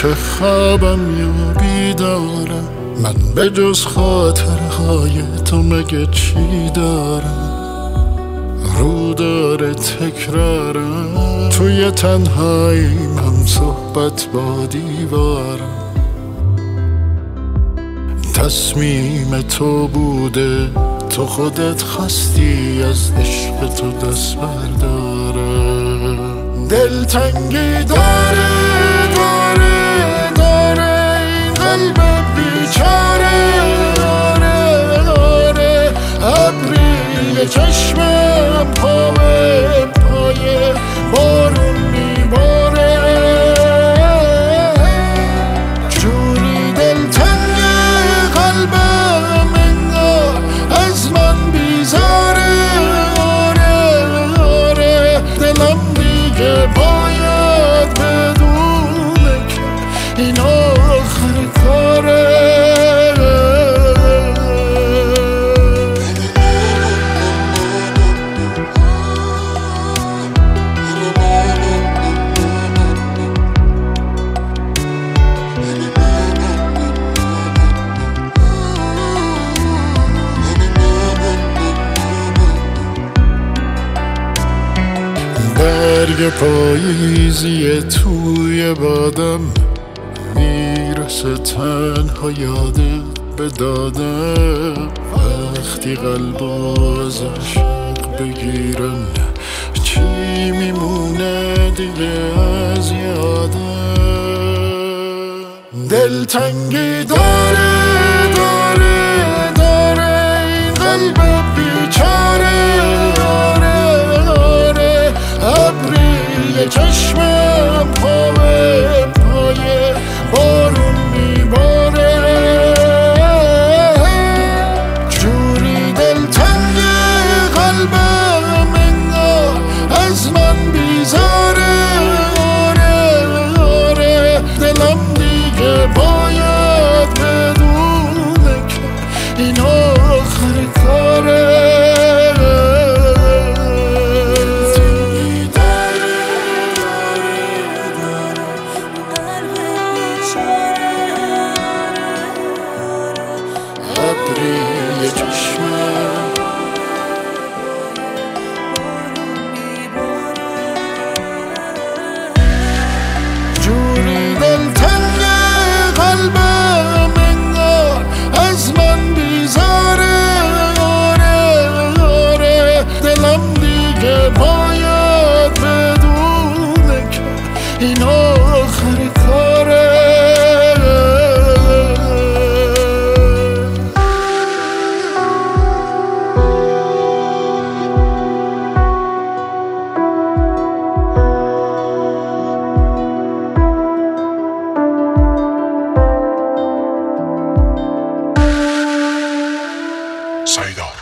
که خوابم یا بیدارم، من به جز خاطرهای تو مگه چی دارم؟ رو داره تکرارم، توی تنهاییم هم صحبت با دیوارم. تصمیم تو بوده، تو خودت خواستی از عشق تو دست برداره. دلتنگی داره این قلب بیچاره. آره ابری چشمم پای بارون میباره. جوری دلتنگ قلبم انگار از من بیزاره. آره دلم دیگه باید بدونه که این آخر کاره. برگ پاییزی توی بادم میرسه تنها یادت به دادم. وقتی قلب از عشق بگیرم چی میمونه دیگه از یادم؟ دلتنگی داره این قلب بیچاره. ابری چشمم پای بارون میباره. جوری دلتنگ قلبم انگار از من بیزاره. آره دلم دیگه باید بدونه که این آخر کاره. ابری چشمم جوری دلتنگ قلبم انگار از من بیزاره. آره دلم دیگه باید بدونه که این آخر کاره. سایدار